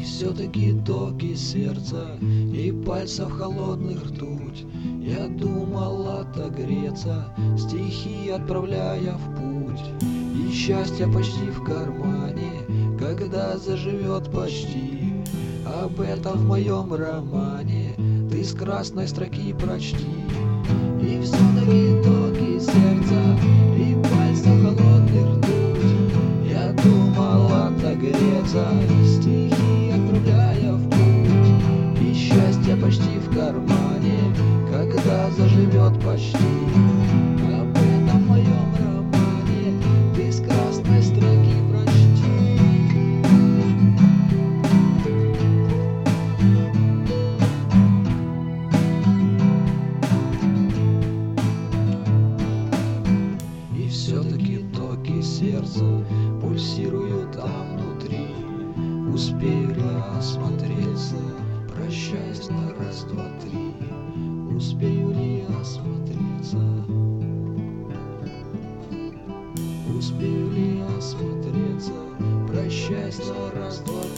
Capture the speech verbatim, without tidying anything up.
все-таки токи сердца и пальцев холодных ртуть. Я думал отогреться, стихи отправляя в путь, и счастье почти в кармане, когда заживет почти. Об этом в моем романе ты с красной строки прочти. И все-таки токи сердца и пальцев холодных ртуть. Я думал отогреться, стихи отправляя в путь, и счастье почти в кармане, когда заживет почти. Об этом в моем романе ты с красной строки прочти. И все-таки токи сердца пульсируют там внутри. Успею ли осмотреться, прощаясь на раз, два, три. Успею ли осмотреться, успею ли осмотреться, прощаясь на раз, два,